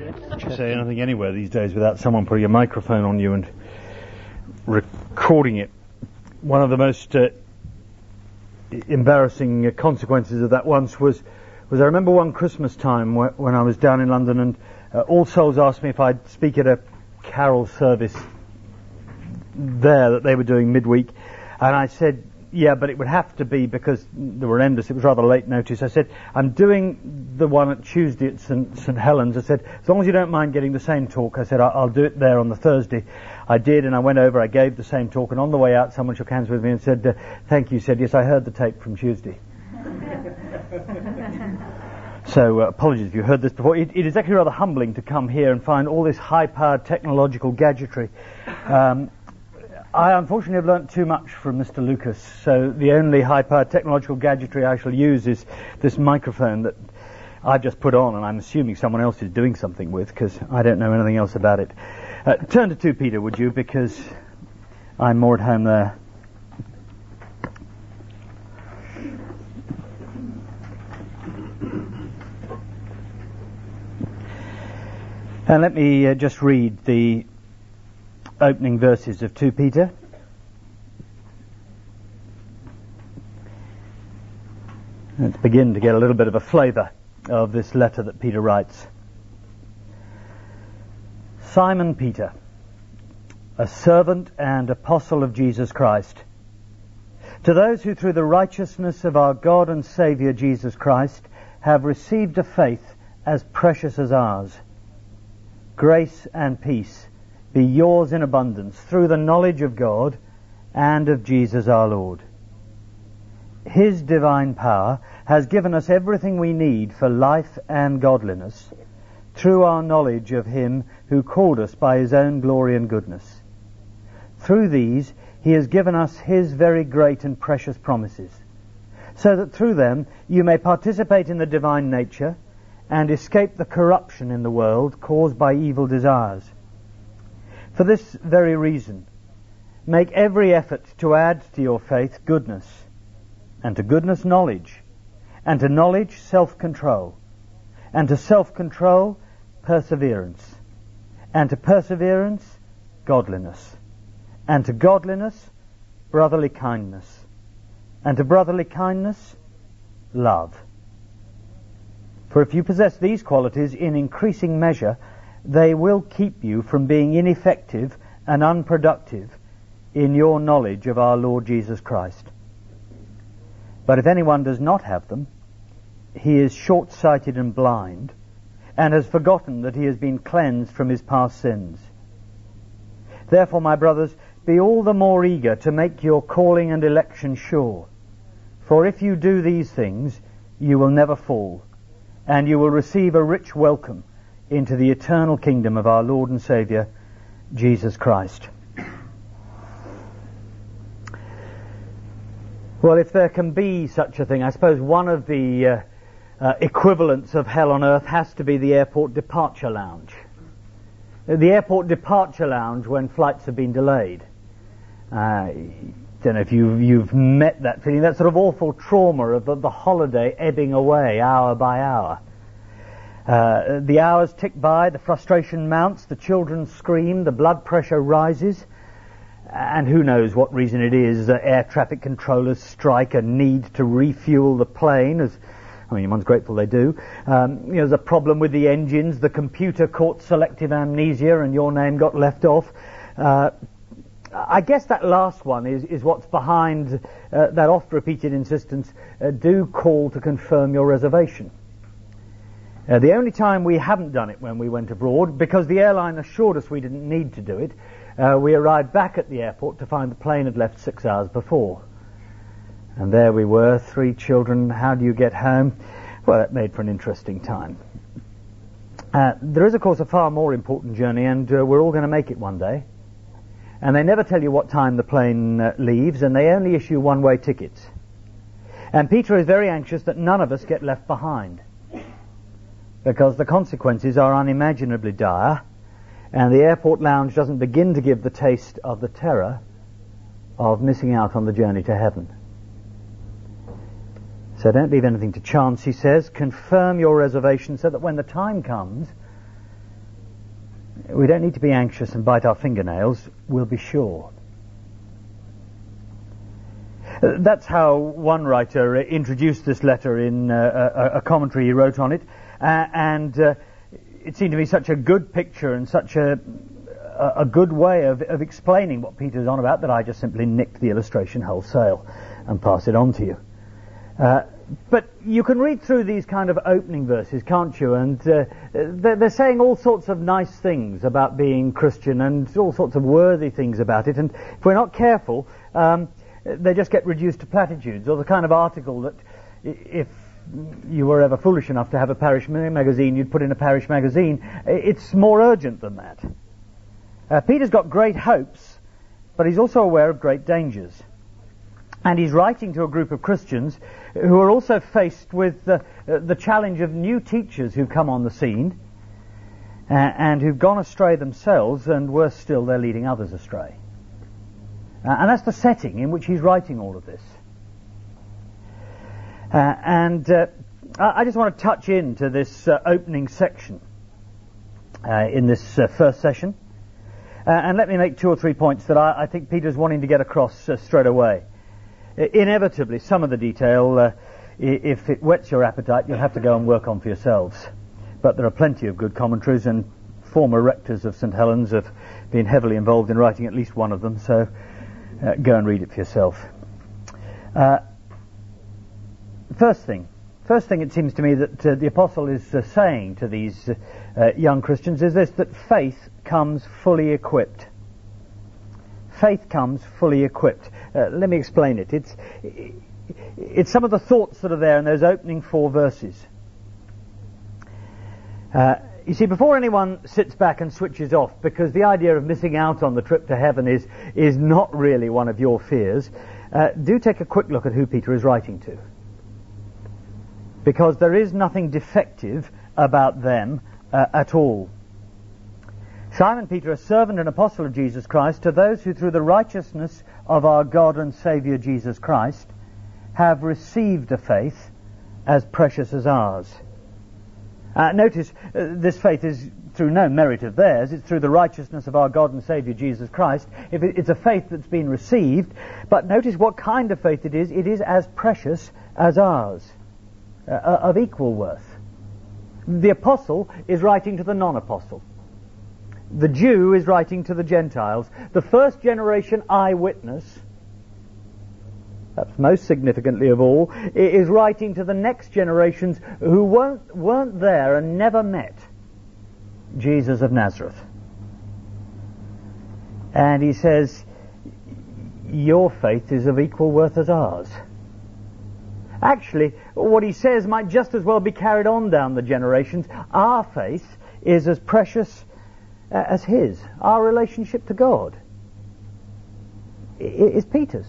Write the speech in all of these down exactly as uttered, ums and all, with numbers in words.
You say anything anywhere these days without someone putting a microphone on you and recording it. One of the most uh, embarrassing uh, consequences of that once was, was I remember one Christmas time wh- when I was down in London, and uh, All Souls asked me if I'd speak at a carol service there that they were doing midweek, and I said, yeah, but it would have to be, because there were endless, it was rather late notice. I said, I'm doing the one at Tuesday at St St Helens. I said, as long as you don't mind getting the same talk, I said, I'll, I'll do it there on the Thursday. I did, and I went over, I gave the same talk, and on the way out, someone shook hands with me and said, uh, thank you. He said, yes, I heard the tape from Tuesday. So, uh, apologies if you heard this before. It, it is actually rather humbling to come here and find all this high-powered technological gadgetry. Um, I unfortunately have learnt too much from Mister Lucas, so the only high-powered technological gadgetry I shall use is this microphone that I've just put on, and I'm assuming someone else is doing something with, because I don't know anything else about it. Uh, turn to two Peter, would you, because I'm more at home there. And let me uh, just read the opening verses of two Peter. Let's begin to get a little bit of a flavour of this letter that Peter writes. Simon Peter, a servant and apostle of Jesus Christ, to those who through the righteousness of our God and Saviour Jesus Christ have received a faith as precious as ours, grace and peace be yours in abundance through the knowledge of God and of Jesus our Lord. His divine power has given us everything we need for life and godliness through our knowledge of Him who called us by His own glory and goodness. Through these He has given us His very great and precious promises, so that through them you may participate in the divine nature and escape the corruption in the world caused by evil desires. For this very reason, make every effort to add to your faith goodness, and to goodness knowledge, and to knowledge self-control, and to self-control perseverance, and to perseverance godliness, and to godliness brotherly kindness, and to brotherly kindness love. For if you possess these qualities in increasing measure, they will keep you from being ineffective and unproductive in your knowledge of our Lord Jesus Christ. But if anyone does not have them, he is short-sighted and blind, and has forgotten that he has been cleansed from his past sins. Therefore, my brothers, be all the more eager to make your calling and election sure. For if you do these things, you will never fall, and you will receive a rich welcome into the eternal kingdom of our Lord and Saviour, Jesus Christ. Well, if there can be such a thing, I suppose one of the uh, uh, equivalents of hell on earth has to be the airport departure lounge. The airport departure lounge when flights have been delayed. I don't know if you, you've met that feeling, that sort of awful trauma of the, the holiday ebbing away hour by hour. Uh, the hours tick by, the frustration mounts, the children scream, the blood pressure rises, and who knows what reason it is that air traffic controllers strike a need to refuel the plane, as, I mean, one's grateful they do. Um, you know, there's a problem with the engines, the computer caught selective amnesia and your name got left off. Uh, I guess that last one is, is what's behind uh, that oft-repeated insistence, uh, do call to confirm your reservation. Uh, the only time we haven't done it when we went abroad, because the airline assured us we didn't need to do it, uh, we arrived back at the airport to find the plane had left six hours before. And there we were, three children, how do you get home? Well, that made for an interesting time. Uh, there is, of course, a far more important journey, and uh, we're all going to make it one day. And they never tell you what time the plane uh, leaves, and they only issue one-way tickets. And Peter is very anxious that none of us get left behind, because the consequences are unimaginably dire, and the airport lounge doesn't begin to give the taste of the terror of missing out on the journey to heaven. So don't leave anything to chance, he says. Confirm your reservation so that when the time comes, We don't need to be anxious and bite our fingernails, we'll be sure. That's how one writer introduced this letter in uh, a, a commentary he wrote on it, uh, and uh, it seemed to me such a good picture and such a, a good way of, of explaining what Peter's on about that I just simply nicked the illustration wholesale and pass it on to you. Uh, but you can read through these kind of opening verses, can't you? And uh, they're, they're saying all sorts of nice things about being Christian and all sorts of worthy things about it. And if we're not careful, um, they just get reduced to platitudes, or the kind of article that if you were ever foolish enough to have a parish magazine, you'd put in a parish magazine. It's more urgent than that. Uh, Peter's got great hopes, but he's also aware of great dangers. And he's writing to a group of Christians who are also faced with uh, the challenge of new teachers who come on the scene uh, and who've gone astray themselves, and worse still, they're leading others astray. Uh, and that's the setting in which he's writing all of this. Uh, and uh, I just want to touch into this uh, opening section uh, in this uh, first session. Uh, and let me make two or three points that I, I think Peter's wanting to get across uh, straight away. Uh, inevitably, some of the detail, uh, if it whets your appetite, you'll have to go and work on for yourselves. But there are plenty of good commentaries, and former rectors of St Helens have been heavily involved in writing at least one of them, so uh, go and read it for yourself. Uh, first thing, first thing it seems to me that uh, the Apostle is uh, saying to these uh, uh, young Christians is this, that faith comes fully equipped. Faith comes fully equipped. Uh, let me explain it. It's, it's some of the thoughts that are there in those opening four verses. Uh, you see, before anyone sits back and switches off, because the idea of missing out on the trip to heaven is, is not really one of your fears, uh, do take a quick look at who Peter is writing to. Because there is nothing defective about them uh, at all. Simon Peter, a servant and apostle of Jesus Christ, to those who through the righteousness of our God and Saviour Jesus Christ have received a faith as precious as ours. Uh, notice, uh, this faith is through no merit of theirs, it's through the righteousness of our God and Saviour Jesus Christ. If it, it's a faith that's been received, but notice what kind of faith it is. It is as precious as ours, uh, of equal worth. The apostle is writing to the non-apostle. The Jew is writing to the Gentiles. The first generation eyewitness, perhaps most significantly of all, is writing to the next generations who weren't, weren't there and never met Jesus of Nazareth. And he says, your faith is of equal worth as ours. Actually, what he says might just as well be carried on down the generations. Our faith is as precious as his. Our relationship to God is Peter's.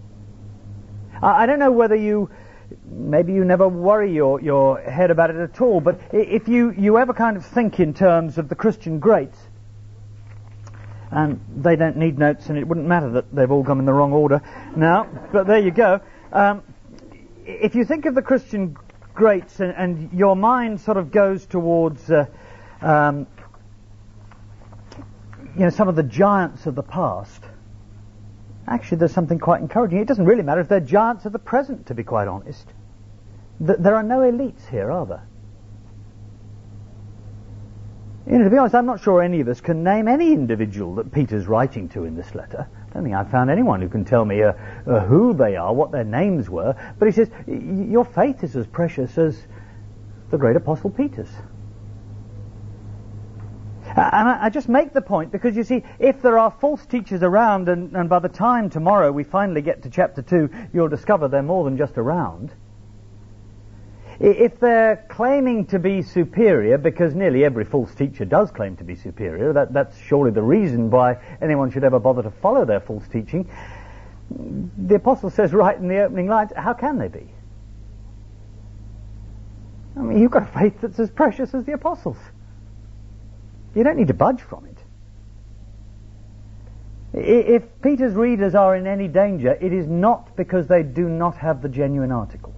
I don't know whether you, maybe you never worry your, your head about it at all, but if you, you ever kind of think in terms of the Christian greats, and they don't need notes, and it wouldn't matter that they've all come in the wrong order now, but there you go. Um, if you think of the Christian greats and, and your mind sort of goes towards uh, um, you know, some of the giants of the past, actually there's something quite encouraging. It doesn't really matter if they're giants of the present, to be quite honest. Th- there are no elites here, are there? You know, to be honest, I'm not sure any of us can name any individual that Peter's writing to in this letter. I don't think I've found anyone who can tell me uh, uh, who they are, what their names were. But he says, your faith is as precious as the great Apostle Peter's. And I just make the point because, you see, if there are false teachers around, and, and by the time tomorrow we finally get to chapter two, you'll discover they're more than just around. If they're claiming to be superior, because nearly every false teacher does claim to be superior, that, that's surely the reason why anyone should ever bother to follow their false teaching, the Apostle says right in the opening lines, how can they be? I mean, you've got a faith that's as precious as the Apostles'. You don't need to budge from it. If Peter's readers are in any danger, it is not because they do not have the genuine article.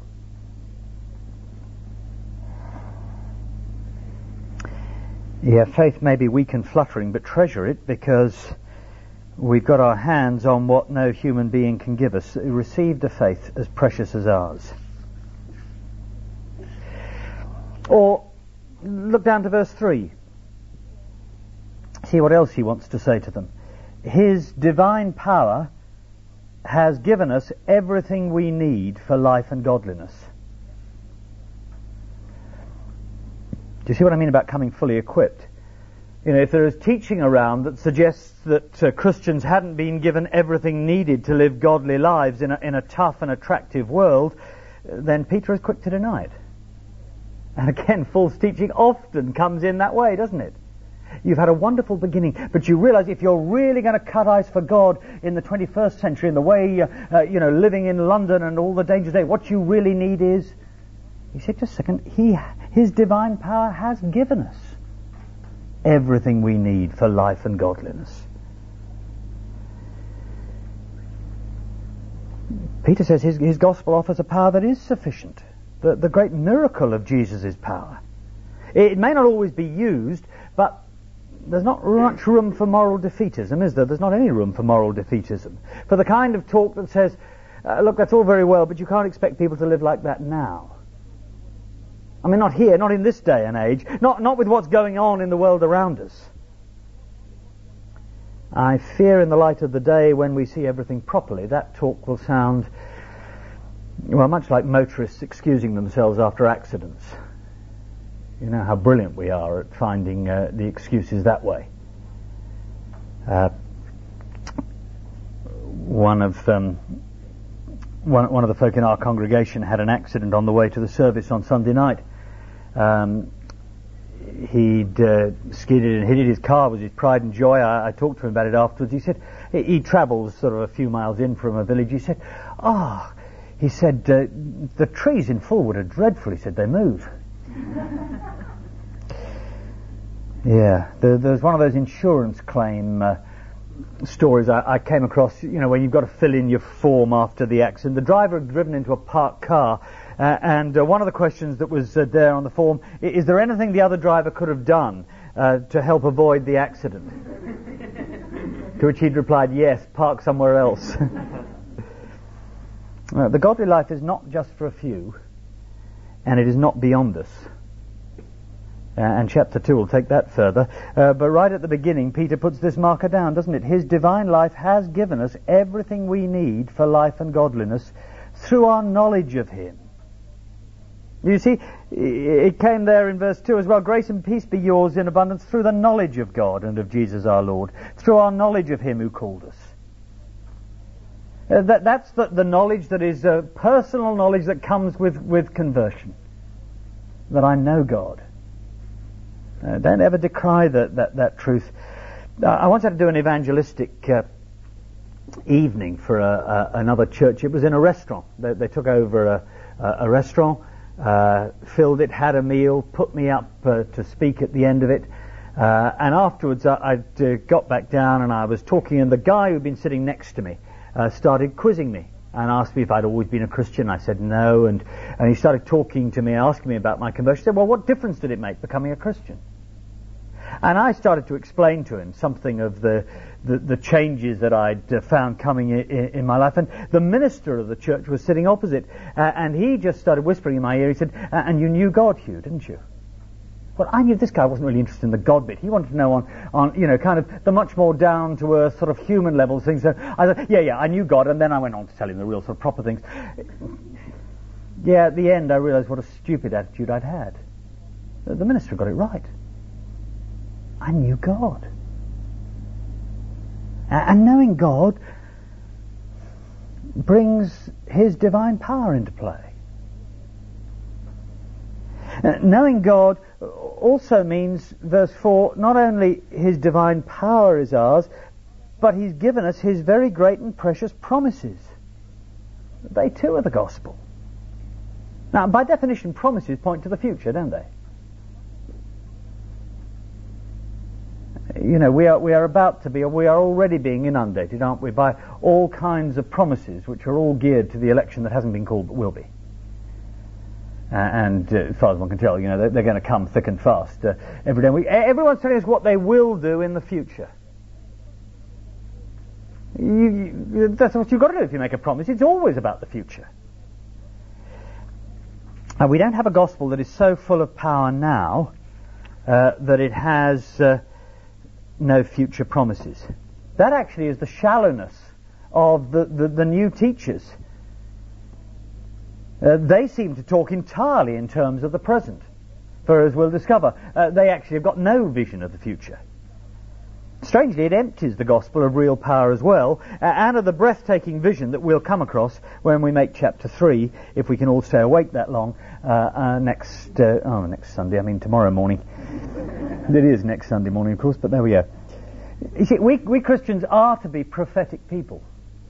Yeah, faith may be weak and fluttering, but treasure it, because we've got our hands on what no human being can give us. Received a faith as precious as ours. Or look down to verse three. See what else he wants to say to them. His divine power has given us everything we need for life and godliness. Do you see what I mean about coming fully equipped? You know, if there is teaching around that suggests that uh, Christians hadn't been given everything needed to live godly lives in a, in a tough and attractive world, then Peter is quick to deny it. And again, false teaching often comes in that way, doesn't it? You've had a wonderful beginning, but you realize if you're really going to cut ice for God in the twenty-first century, in the way, uh, uh, you know, living in London and all the dangers there, what you really need is, he said, just a second, he, his divine power has given us everything we need for life and godliness. Peter says his, his gospel offers a power that is sufficient. The, the great miracle of Jesus' power. It, it may not always be used, but there's not much room for moral defeatism, is there? There's not any room for moral defeatism. For the kind of talk that says, uh, look, that's all very well, but you can't expect people to live like that now. I mean, not here, not in this day and age, not, not with what's going on in the world around us. I fear in the light of the day when we see everything properly, that talk will sound, well, much like motorists excusing themselves after accidents. You know how brilliant we are at finding uh, the excuses that way. Uh, one of um, one, one of the folk in our congregation had an accident on the way to the service on Sunday night. Um, he'd uh, skidded and hit it. His car was his pride and joy. I, I talked to him about it afterwards. He said he, he travels sort of a few miles in from a village. He said, "Ah," oh, he said, uh, "the trees in Fulwood are dreadful." He said, "They move." Yeah, there, there's one of those insurance claim uh, stories I, I came across, you know, when you've got to fill in your form after the accident. The driver had driven into a parked car, uh, and uh, one of the questions that was uh, there on the form, is there anything the other driver could have done uh, to help avoid the accident? To which he'd replied, yes, park somewhere else. uh, the godly life is not just for a few, and it is not beyond us. Uh, and chapter two will take that further. Uh, but right at the beginning, Peter puts this marker down, doesn't it? His divine life has given us everything we need for life and godliness through our knowledge of Him. You see, it came there in verse two as well. Grace and peace be yours in abundance through the knowledge of God and of Jesus our Lord, through our knowledge of Him who called us. Uh, that, that's the, the knowledge that is uh, personal knowledge that comes with, with conversion. That I know God. Uh, don't ever decry that, that, that truth. Uh, I once had to do an evangelistic uh, evening for a, a, another church. It was in a restaurant. They, they took over a, a, a restaurant, uh, filled it, had a meal, put me up uh, to speak at the end of it. Uh, and afterwards I I'd, uh, got back down and I was talking, and the guy who'd been sitting next to me uh, started quizzing me and asked me if I'd always been a Christian. I said no, and, and he started talking to me, asking me about my conversion. He said, well, what difference did it make becoming a Christian? And I started to explain to him something of the the, the changes that I'd uh, found coming in, in my life. And the minister of the church was sitting opposite, uh, and he just started whispering in my ear. He said, and you knew God, Hugh, didn't you? Well, I knew this guy wasn't really interested in the God bit. He wanted to know on, on you know, kind of the much more down-to-earth sort of human level things. So I said, yeah, yeah, I knew God, and then I went on to tell him the real sort of proper things. Yeah, at the end I realized what a stupid attitude I'd had. The minister got it right. I knew God. And knowing God brings His divine power into play. Uh, knowing God also means, verse four, not only His divine power is ours, but He's given us His very great and precious promises. They too are the gospel. Now, by definition, promises point to the future, don't they? You know, we are we are about to be, or we are already being inundated, aren't we, by all kinds of promises which are all geared to the election that hasn't been called but will be. Uh, and uh, as far as one can tell, you know, they're, they're going to come thick and fast uh, every day. We, everyone's telling us what they will do in the future. You, you, that's what you've got to do if you make a promise. It's always about the future. And we don't have a gospel that is so full of power now uh, that it has uh, no future promises. That actually is the shallowness of the, the, the new teachers. Uh, they seem to talk entirely in terms of the present. For as we'll discover, uh, they actually have got no vision of the future. Strangely, it empties the gospel of real power as well, uh, and of the breathtaking vision that we'll come across when we make chapter three, if we can all stay awake that long, uh, uh, next, uh, oh, next Sunday, I mean tomorrow morning. It is next Sunday morning, of course, but there we go. You see, we, we Christians are to be prophetic people.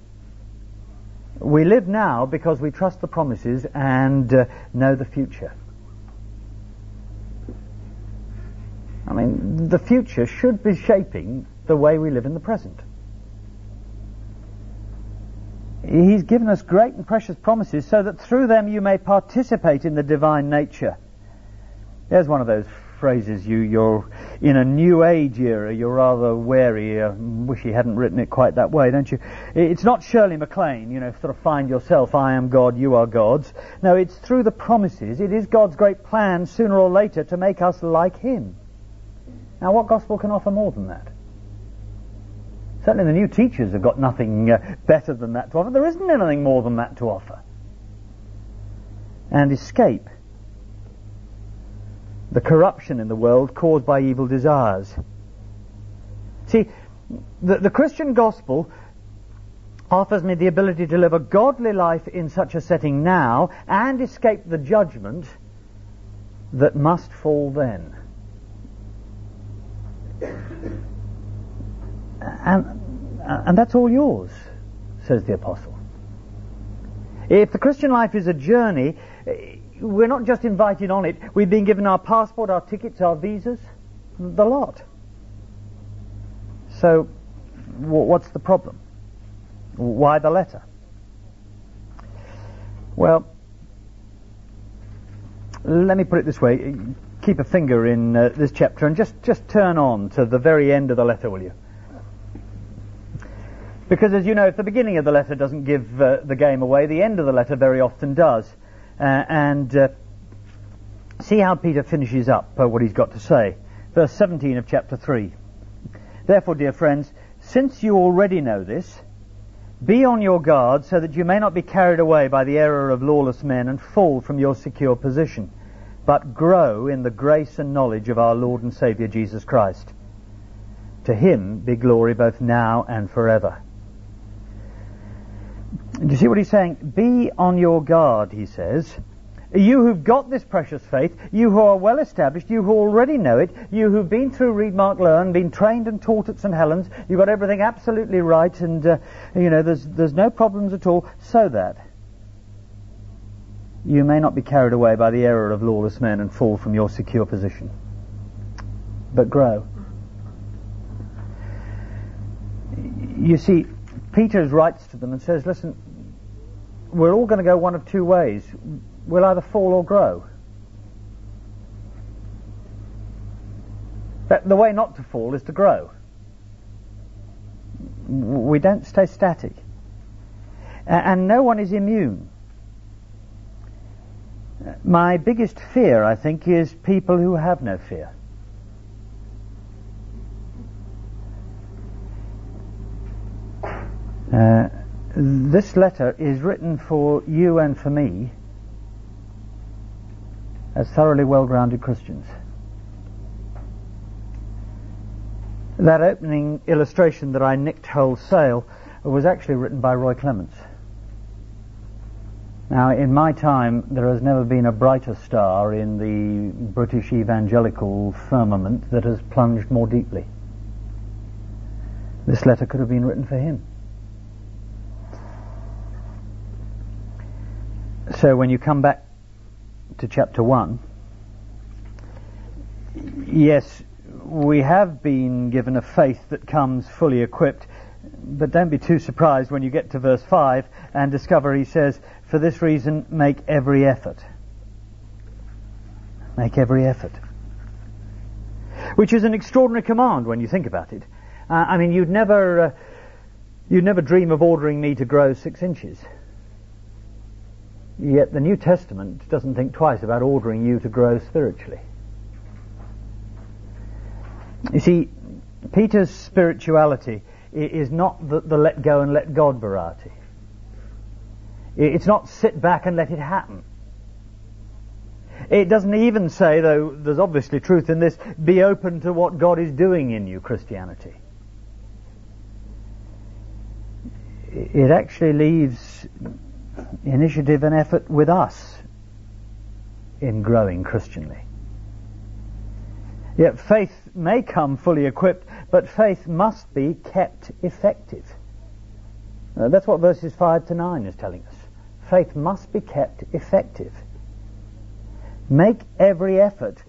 We live now because we trust the promises and uh, know the future. I mean, the future should be shaping the way we live in the present. He's given us great and precious promises so that through them you may participate in the divine nature. There's one of those phrases, you, you're in a new age era, you're rather wary, uh, wish he hadn't written it quite that way, don't you? It's not Shirley MacLaine, you know, sort of find yourself, I am God, you are gods. No, it's through the promises. It is God's great plan, sooner or later, to make us like Him. Now, what gospel can offer more than that? Certainly the new teachers have got nothing uh, better than that to offer. There isn't anything more than that to offer. And escape the corruption in the world caused by evil desires. See, the, the Christian gospel offers me the ability to live a godly life in such a setting now and escape the judgment that must fall then. And, and that's all yours, says the apostle. If the Christian life is a journey, we're not just invited on it. We've been given our passport, our tickets, our visas, the lot. So, what's the problem? Why the letter? Well, let me put it this way. Keep a finger in uh, this chapter and just, just turn on to the very end of the letter, will you? Because, as you know, if the beginning of the letter doesn't give uh, the game away, the end of the letter very often does. Uh, and uh, see how Peter finishes up uh, what he's got to say. Verse seventeen of chapter three. Therefore, dear friends, since you already know this, be on your guard so that you may not be carried away by the error of lawless men and fall from your secure position, but grow in the grace and knowledge of our Lord and Saviour Jesus Christ. To Him be glory both now and forever. Do you see what he's saying? Be on your guard, he says. You who've got this precious faith, you who are well established, you who already know it, you who've been through Read, Mark, Learn, been trained and taught at St Helens, you've got everything absolutely right, and uh, you know there's there's no problems at all, so that you may not be carried away by the error of lawless men and fall from your secure position, but grow. You see, Peter writes to them and says, listen, we're all going to go one of two ways. We'll either fall or grow. But the way not to fall is to grow. We don't stay static. And no one is immune. My biggest fear, I think, is people who have no fear. Uh, this letter is written for you and for me as thoroughly well-grounded Christians. That opening illustration that I nicked wholesale was actually written by Roy Clements. Now, in my time, there has never been a brighter star in the British evangelical firmament that has plunged more deeply. This letter could have been written for him. So when you come back to chapter one, yes, we have been given a faith that comes fully equipped, but don't be too surprised when you get to verse five and discover he says, for this reason make every effort. Make every effort. Which is an extraordinary command when you think about it. Uh, I mean, you'd never, uh, you'd never dream of ordering me to grow six inches. Yet the New Testament doesn't think twice about ordering you to grow spiritually. You see, Peter's spirituality is not the, the let go and let God variety. It's not sit back and let it happen. It doesn't even say, though there's obviously truth in this, be open to what God is doing in you, Christianity. It actually leaves initiative and effort with us in growing Christianly. Yet faith may come fully equipped, but faith must be kept effective. Uh, that's what verses five to nine is telling us. Faith must be kept effective. Make every effort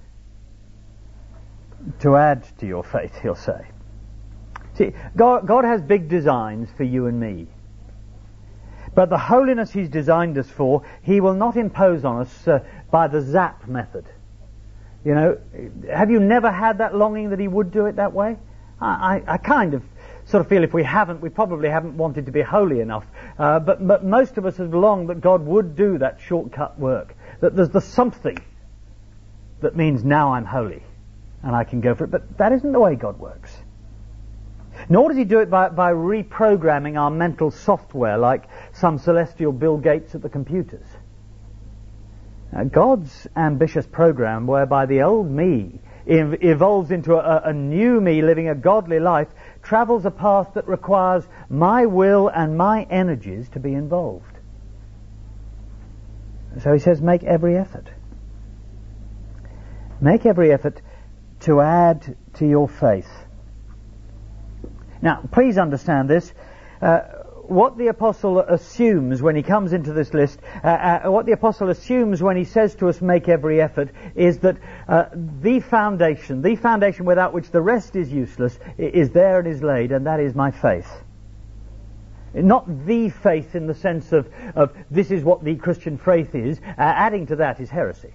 to add to your faith, he'll say. See, God, God has big designs for you and me. But the holiness He's designed us for, He will not impose on us uh, by the zap method. You know, have you never had that longing that He would do it that way? I, I, I kind of sort of feel if we haven't, we probably haven't wanted to be holy enough. Uh, but, but most of us have longed that God would do that shortcut work. That there's the something that means now I'm holy and I can go for it. But that isn't the way God works. Nor does He do it by, by reprogramming our mental software like some celestial Bill Gates at the computers. Now, God's ambitious program whereby the old me ev- evolves into a, a new me living a godly life travels a path that requires my will and my energies to be involved. So He says, make every effort. Make every effort to add to your faith. Now, please understand this. Uh, what the Apostle assumes when he comes into this list, uh, uh, what the Apostle assumes when he says to us, make every effort, is that uh, the foundation, the foundation without which the rest is useless, is there and is laid, and that is my faith. Not the faith in the sense of, of this is what the Christian faith is. Uh, adding to that is heresy.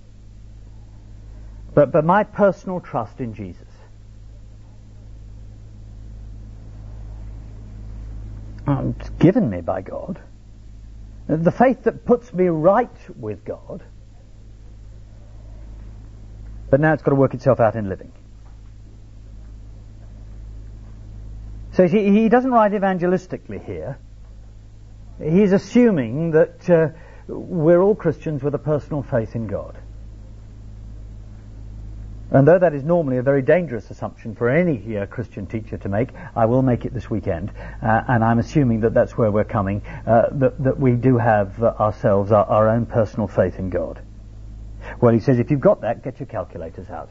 But, but my personal trust in Jesus. Um, it's given me by God. The faith that puts me right with God. But now it's got to work itself out in living. So you see, he doesn't write evangelistically here. He's assuming that uh, we're all Christians with a personal faith in God. And though that is normally a very dangerous assumption for any uh, Christian teacher to make, I will make it this weekend. Uh, and I'm assuming that that's where we're coming, uh, that, that we do have uh, ourselves our, our own personal faith in God. Well, he says, if you've got that, get your calculators out.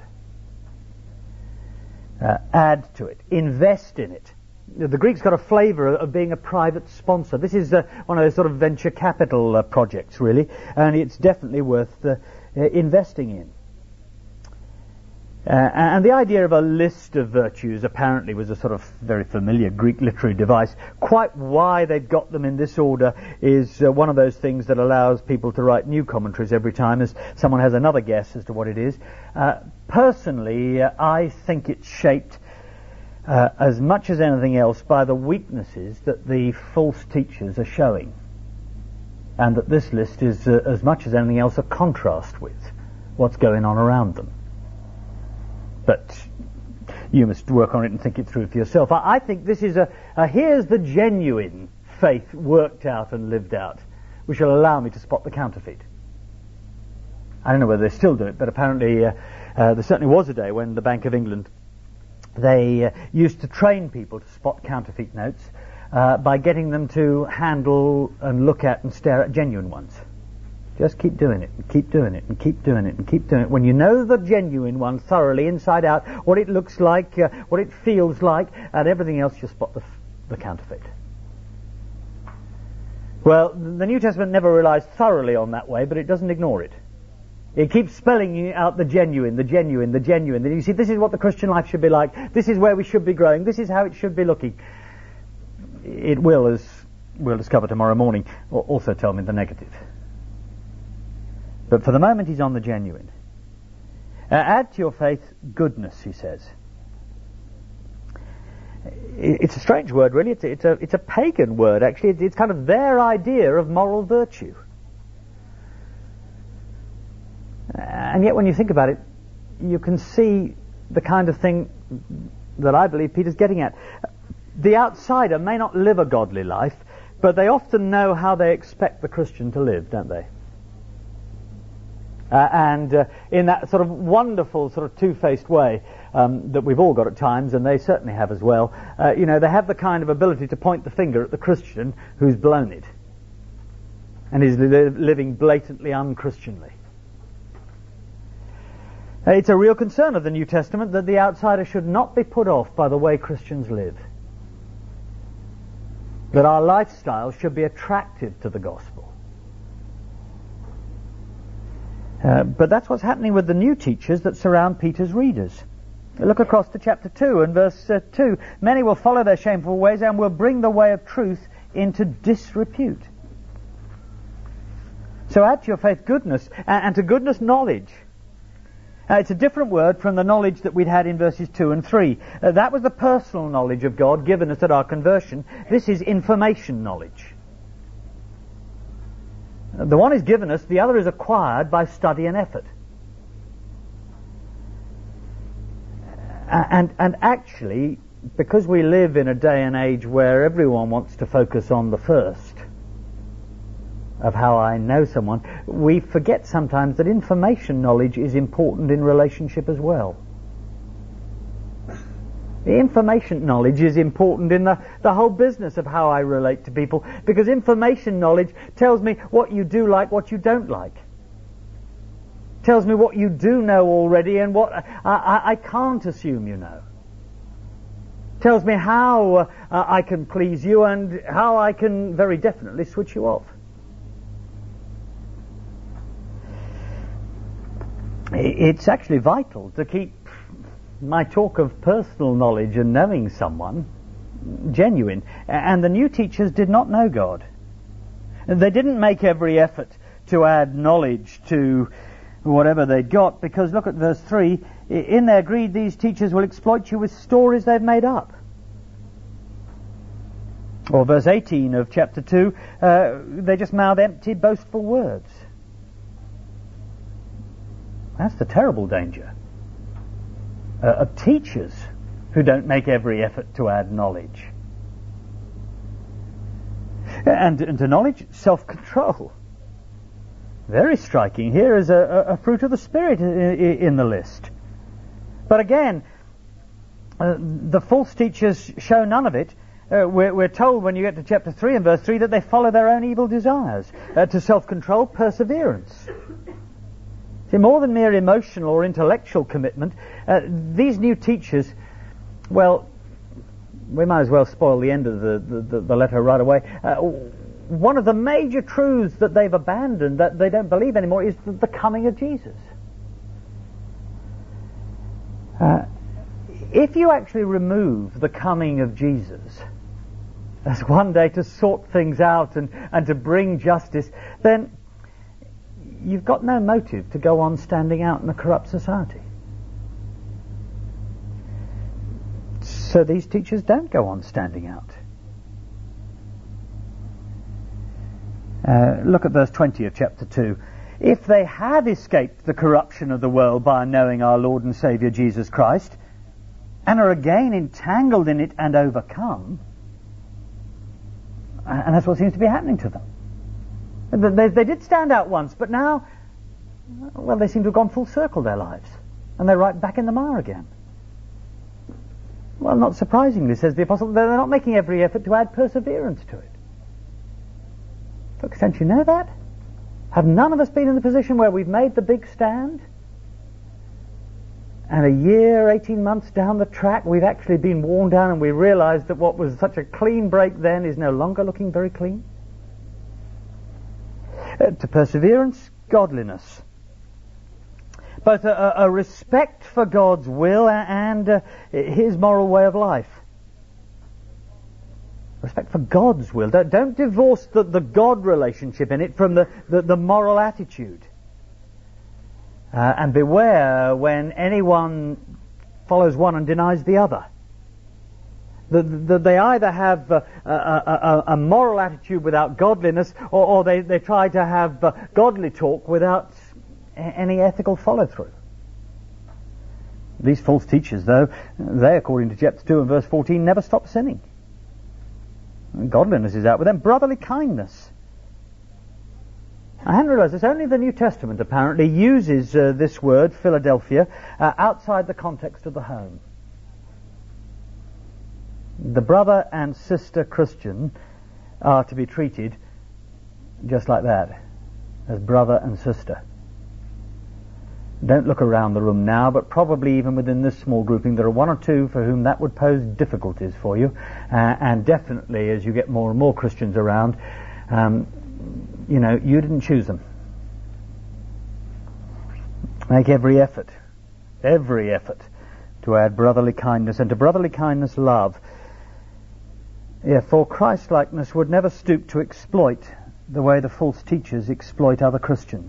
Uh, add to it. Invest in it. The Greek's got a flavour of being a private sponsor. This is uh, one of those sort of venture capital uh, projects, really, and it's definitely worth uh, uh, investing in. Uh, and the idea of a list of virtues apparently was a sort of very familiar Greek literary device. Quite why they've got them in this order is uh, one of those things that allows people to write new commentaries every time as someone has another guess as to what it is. Uh, personally, uh, I think it's shaped uh, as much as anything else by the weaknesses that the false teachers are showing. And that this list is, uh, as much as anything else, a contrast with what's going on around them. But you must work on it and think it through for yourself. I, I think this is a, a here's the genuine faith worked out and lived out, which will allow me to spot the counterfeit. I don't know whether they still do it, but apparently uh, uh, there certainly was a day when the Bank of England, they uh, used to train people to spot counterfeit notes uh, by getting them to handle and look at and stare at genuine ones. Just keep doing it, and keep doing it, and keep doing it, and keep doing it. When you know the genuine one thoroughly, inside out, what it looks like, uh, what it feels like, and everything else, you spot the, the counterfeit. Well, the New Testament never relies thoroughly on that way, but it doesn't ignore it. It keeps spelling out the genuine, the genuine, the genuine. And you see, this is what the Christian life should be like. This is where we should be growing. This is how it should be looking. It will, as we'll discover tomorrow morning, also tell me the negative. But for the moment, he's on the genuine. Uh, add to your faith goodness, he says. It's a strange word, really. It's a, it's a, it's a pagan word, actually. It's, it's kind of their idea of moral virtue. And yet when you think about it, you can see the kind of thing that I believe Peter's getting at. The outsider may not live a godly life, but they often know how they expect the Christian to live, don't they? Uh, and uh, in that sort of wonderful sort of two-faced way um, that we've all got at times, and they certainly have as well, uh, you know, they have the kind of ability to point the finger at the Christian who's blown it and is li- living blatantly unchristianly. Uh, it's a real concern of the New Testament that the outsider should not be put off by the way Christians live. That our lifestyle should be attractive to the gospel. Uh, but that's what's happening with the new teachers that surround Peter's readers. Look across to chapter two and verse uh, two. Many will follow their shameful ways and will bring the way of truth into disrepute. So add to your faith goodness, and, and to goodness knowledge. Uh, it's a different word from the knowledge that we'd had in verses two and three. Uh, that was the personal knowledge of God given us at our conversion. This is information knowledge. Uh, the one is given us, the other is acquired by study and effort. Uh, and, and actually, because we live in a day and age where everyone wants to focus on the first, of how I know someone, we forget sometimes that information knowledge is important in relationship as well. The information knowledge is important in the, the whole business of how I relate to people, because information knowledge tells me what you do like, what you don't like. Tells me what you do know already and what I, I, I can't assume you know. Tells me how uh, I can please you and how I can very definitely switch you off. It's actually vital to keep my talk of personal knowledge and knowing someone genuine. And the new teachers did not know God. They didn't make every effort to add knowledge to whatever they'd got, because look at verse three. In their greed, these teachers will exploit you with stories they've made up. Or verse eighteen of chapter two, uh, they just mouth empty, boastful words. That's the terrible danger uh, of teachers who don't make every effort to add knowledge. And, and to knowledge, self-control. Very striking. Here is a, a fruit of the Spirit in, in the list. But again, uh, the false teachers show none of it. Uh, we're, we're told when you get to chapter three and verse three that they follow their own evil desires. Uh, to self-control, perseverance. See, more than mere emotional or intellectual commitment, uh, these new teachers, well, we might as well spoil the end of the, the, the letter right away. Uh, one of the major truths that they've abandoned, that they don't believe anymore, is the, the coming of Jesus. Uh, if you actually remove the coming of Jesus as one day to sort things out and, and to bring justice, then you've got no motive to go on standing out in a corrupt society. So these teachers don't go on standing out. Uh, look at verse twenty of chapter two. If they had escaped the corruption of the world by knowing our Lord and Saviour Jesus Christ, and are again entangled in it and overcome, and that's what seems to be happening to them. They, they did stand out once, but now, well, they seem to have gone full circle their lives, and they're right back in the mire again. Well, not surprisingly, says the Apostle, they're not making every effort to add perseverance to it. Look, don't you know that? Have none of us been in the position where we've made the big stand, and a year, eighteen months down the track, we've actually been worn down and we realised that what was such a clean break then is no longer looking very clean? Uh, to perseverance, godliness. Both a, a respect for God's will and uh, His moral way of life. Respect for God's will. Don't, don't divorce the, the God relationship in it from the, the, the moral attitude. Uh, and beware when anyone follows one and denies the other. The, the, they either have uh, a, a, a moral attitude without godliness, or, or they, they try to have uh, godly talk without any ethical follow-through. These false teachers, though, they, according to chapter two and verse fourteen, never stop sinning. Godliness is out with them. Brotherly kindness. I hadn't realized this. Only the New Testament apparently uses uh, this word, Philadelphia, uh, outside the context of the home. The brother and sister Christian are to be treated just like that, as brother and sister. Don't look around the room now, but probably even within this small grouping there are one or two for whom that would pose difficulties for you, uh, and definitely as you get more and more Christians around, um, you know, you didn't choose them. Make every effort, every effort to add brotherly kindness, and to brotherly kindness love. Yeah, for Christ-likeness would never stoop to exploit the way the false teachers exploit other Christians.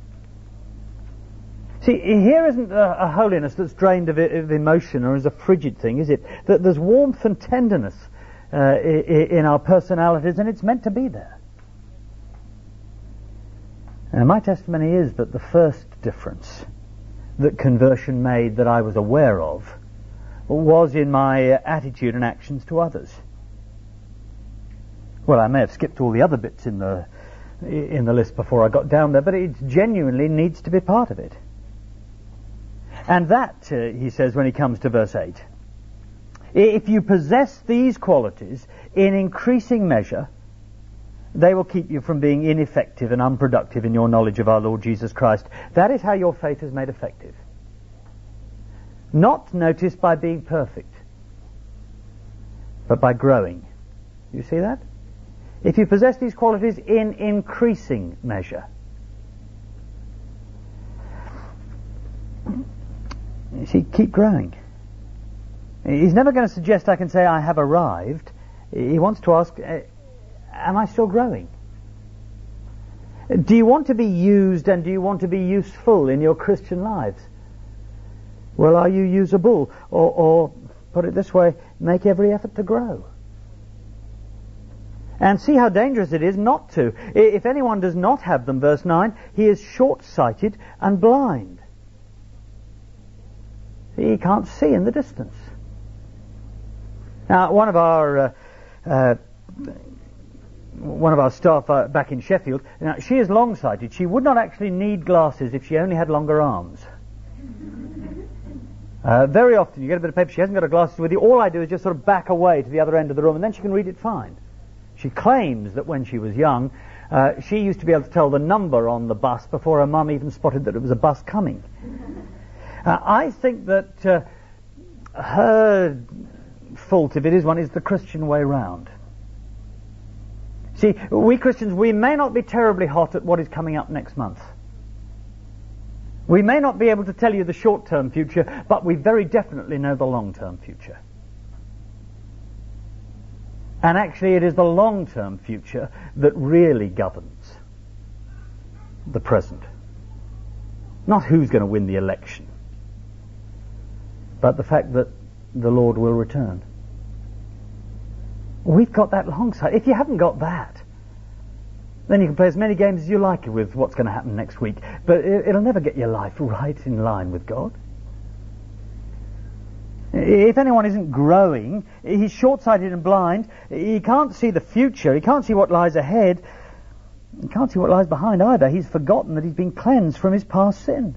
See, here isn't a, a holiness that's drained of, of emotion or is a frigid thing, is it? That there's warmth and tenderness uh, in, in our personalities, and it's meant to be there. And my testimony is that the first difference that conversion made that I was aware of was in my attitude and actions to others. Well, I may have skipped all the other bits in the in the list before I got down there, but it genuinely needs to be part of it. And that, uh, he says when he comes to verse eight, if you possess these qualities in increasing measure, they will keep you from being ineffective and unproductive in your knowledge of our Lord Jesus Christ. That is how your faith is made effective. Not, notice, by being perfect, but by growing. You see that? If you possess these qualities in increasing measure. You see, keep growing. He's never going to suggest I can say I have arrived. He wants to ask, am I still growing? Do you want to be used and do you want to be useful in your Christian lives? Well, are you usable? Or, or put it this way, make every effort to grow. And see how dangerous it is not to. If anyone does not have them, verse nine, he is short-sighted and blind. He can't see in the distance. Now, one of our uh, uh, one of our staff uh, back in Sheffield, now, she is long-sighted. She would not actually need glasses if she only had longer arms. Uh, very often you get a bit of paper, she hasn't got her glasses with you. All I do is just sort of back away to the other end of the room, and then she can read it fine. She claims that when she was young, uh, she used to be able to tell the number on the bus before her mum even spotted that it was a bus coming. Uh, I think that uh, her fault, if it is one, is the Christian way round. See, we Christians, we may not be terribly hot at what is coming up next month. We may not be able to tell you the short-term future, but we very definitely know the long-term future. And actually it is the long-term future that really governs the present. Not who's going to win the election, but the fact that the Lord will return. We've got that long sight. If you haven't got that, then you can play as many games as you like with what's going to happen next week, but it'll never get your life right in line with God. If anyone isn't growing, he's short-sighted and blind, he can't see the future, he can't see what lies ahead, he can't see what lies behind either. He's forgotten that he's been cleansed from his past sins.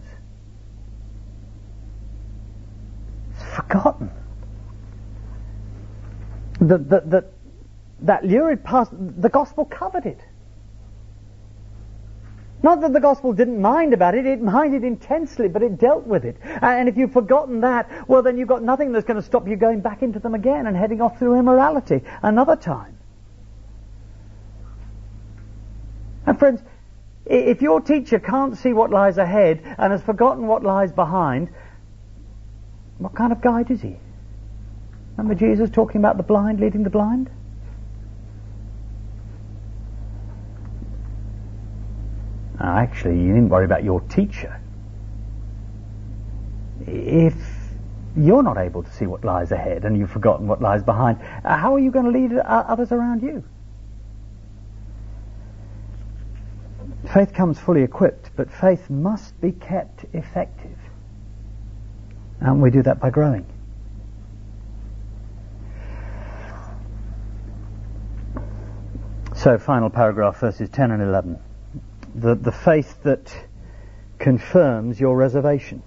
He's forgotten. That, that, that, that lurid past, the gospel covered it. Not that the gospel didn't mind about it, it minded intensely, but it dealt with it. And if you've forgotten that, well then you've got nothing that's going to stop you going back into them again and heading off through immorality another time. And friends, if your teacher can't see what lies ahead and has forgotten what lies behind, what kind of guide is he? Remember Jesus talking about the blind leading the blind? Now, actually, you needn't worry about your teacher. if you're not able to see what lies ahead and you've forgotten what lies behind, how are you going to lead others around you? Faith comes fully equipped, but faith must be kept effective. And we do that by growing. So, final paragraph, verses ten and eleven. The, the faith that confirms your reservation.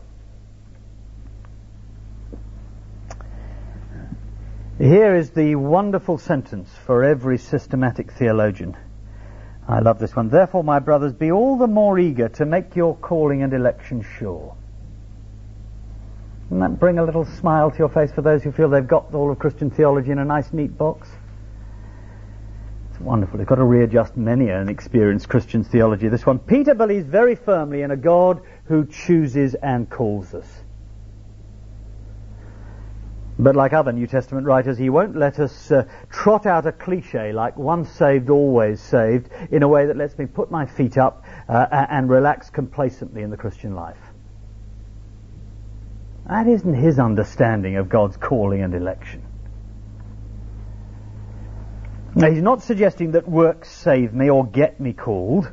Here is the wonderful sentence for every systematic theologian. I love this one. Therefore, my brothers, be all the more eager to make your calling and election sure. Doesn't that bring a little smile to your face for those who feel they've got all of Christian theology in a nice, neat box? It's wonderful. They've got to readjust many an experienced Christian's theology. This one. Peter believes very firmly in a God who chooses and calls us. But like other New Testament writers, he won't let us uh, trot out a cliche like once saved, always saved, in a way that lets me put my feet up uh, and relax complacently in the Christian life. That isn't his understanding of God's calling and election. Now, he's not suggesting that works save me or get me called.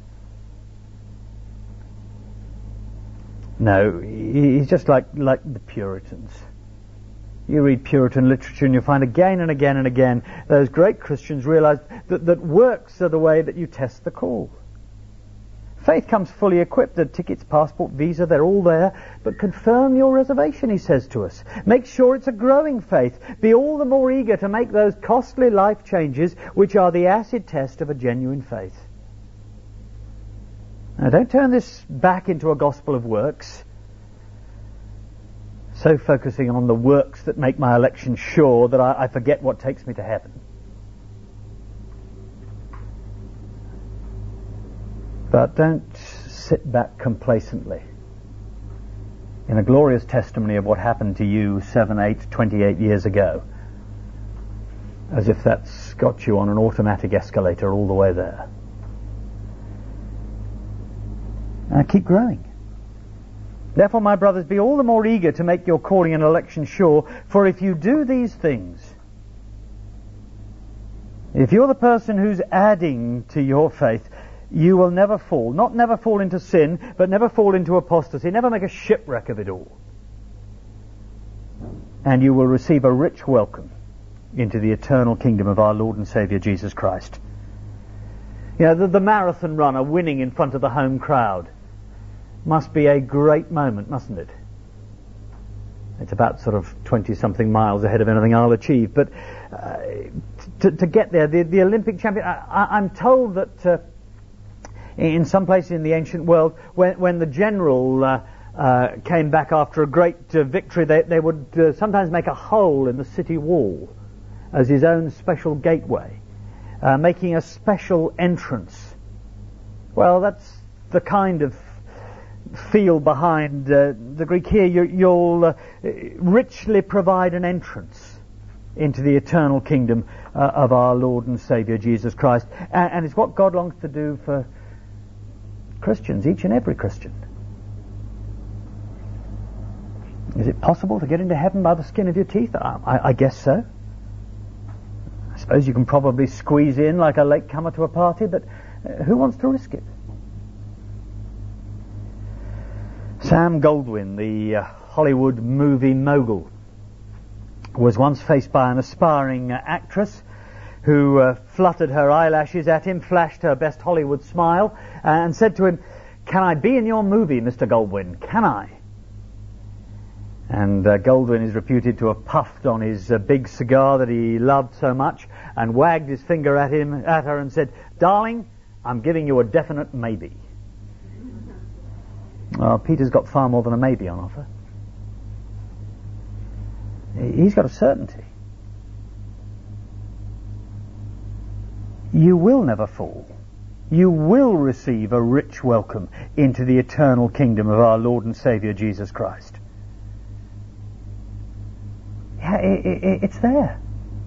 No, he's just like, like the Puritans. You read Puritan literature and you'll find again and again and again those great Christians realized that, that works are the way that you test the call. Faith comes fully equipped. The tickets, passport, visa, they're all there. But confirm your reservation, he says to us. Make sure it's a growing faith. Be all the more eager to make those costly life changes which are the acid test of a genuine faith. Now, don't turn this back into a gospel of works. So focusing on the works that make my election sure that I, I forget what takes me to heaven. But don't sit back complacently in a glorious testimony of what happened to you seven, eight, twenty-eight years ago, as if that's got you on an automatic escalator all the way there. Now keep growing. Therefore, my brothers, be all the more eager to make your calling and election sure, for if you do these things, if you're the person who's adding to your faith, you will never fall. Not never fall into sin, but never fall into apostasy. Never make a shipwreck of it all. And you will receive a rich welcome into the eternal kingdom of our Lord and Saviour Jesus Christ. You know, the, the marathon runner winning in front of the home crowd must be a great moment, mustn't it? It's about sort of twenty-something miles ahead of anything I'll achieve. But uh, to, to get there, the, the Olympic champion, I, I'm told that uh, in some places in the ancient world, when, when the general uh, uh, came back after a great uh, victory, they, they would uh, sometimes make a hole in the city wall as his own special gateway, uh, making a special entrance. Well, that's the kind of feel behind uh, the Greek here. You, you'll uh, richly provide an entrance into the eternal kingdom uh, of our Lord and Saviour Jesus Christ. And, and it's what God longs to do for Christians, each and every Christian. Is it possible to get into heaven by the skin of your teeth? I, I, I guess so. I suppose you can probably squeeze in like a latecomer to a party, but uh, who wants to risk it? Sam Goldwyn, the uh, Hollywood movie mogul, was once faced by an aspiring uh, actress who uh, fluttered her eyelashes at him, flashed her best Hollywood smile, uh, and said to him, "Can I be in your movie, Mister Goldwyn? Can I?" And uh, Goldwyn is reputed to have puffed on his uh, big cigar that he loved so much and wagged his finger at him, at her and said, "Darling, I'm giving you a definite maybe." Well, Peter's got far more than a maybe on offer. He's got a certainty. You will never fall. You will receive a rich welcome into the eternal kingdom of our Lord and Saviour Jesus Christ. Yeah, it, it, it's there.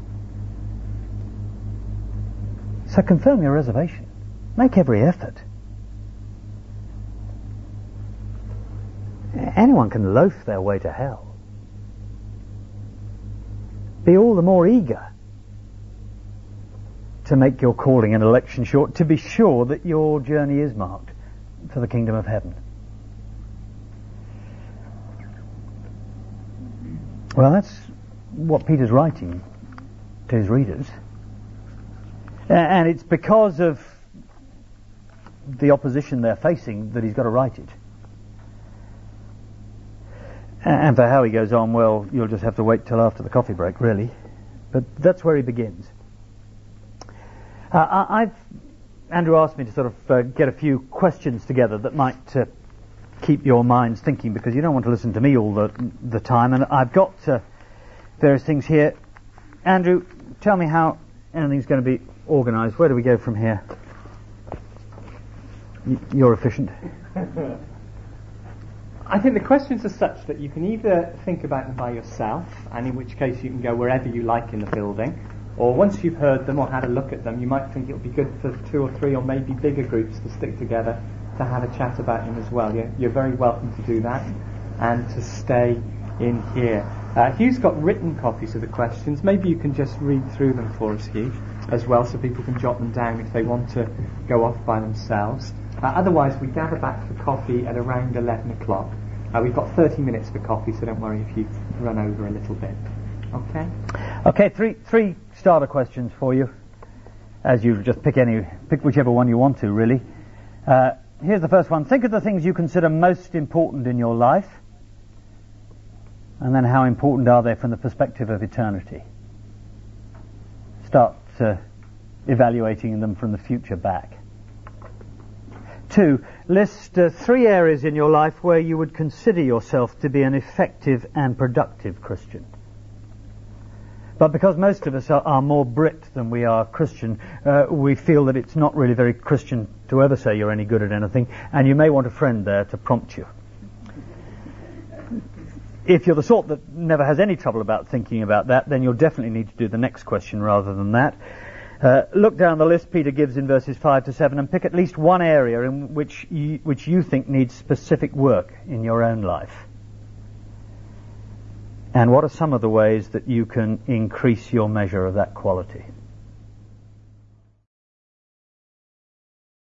So confirm your reservation. Make every effort. Anyone can loaf their way to hell. Be all the more eager to make your calling and election short, to be sure that your journey is marked for the kingdom of heaven. Well, that's what Peter's writing to his readers. And it's because of the opposition they're facing that he's got to write it. And for how he goes on, well, you'll just have to wait till after the coffee break, really. But that's where he begins. Uh, I've Andrew asked me to sort of uh, get a few questions together that might uh, keep your minds thinking, because you don't want to listen to me all the the time. And I've got uh, various things here. Andrew, tell me how anything's going to be organised. Where do we go from here? Y- you're efficient. I think the questions are such that you can either think about them by yourself, and in which case you can go wherever you like in the building, or once you've heard them or had a look at them, you might think it would be good for two or three or maybe bigger groups to stick together to have a chat about them as well. You're, you're very welcome to do that and to stay in here. Uh, Hugh's got written copies of the questions.Maybe you can just read through them for us, Hugh, as well, so people can jot them down if they want to go off by themselves. Uh, otherwise, we gather back for coffee at around eleven o'clock. Uh, we've got thirty minutes for coffee, so don't worry if you run over a little bit. Okay? Okay, three three starter questions for you. As you just pick any, pick whichever one you want to, really. Uh, here's the first one. Think of the things you consider most important in your life, and then how important are they from the perspective of eternity? Start uh, evaluating them from the future back. Two, list uh, three areas in your life where you would consider yourself to be an effective and productive Christian. But because most of us are, are more Brit than we are Christian, uh, we feel that it's not really very Christian to ever say you're any good at anything, and you may want a friend there to prompt you. If you're the sort that never has any trouble about thinking about that, then you'll definitely need to do the next question rather than that. Uh, look down the list Peter gives in verses five to seven and pick at least one area in which you, which you think needs specific work in your own life. And what are some of the ways that you can increase your measure of that quality?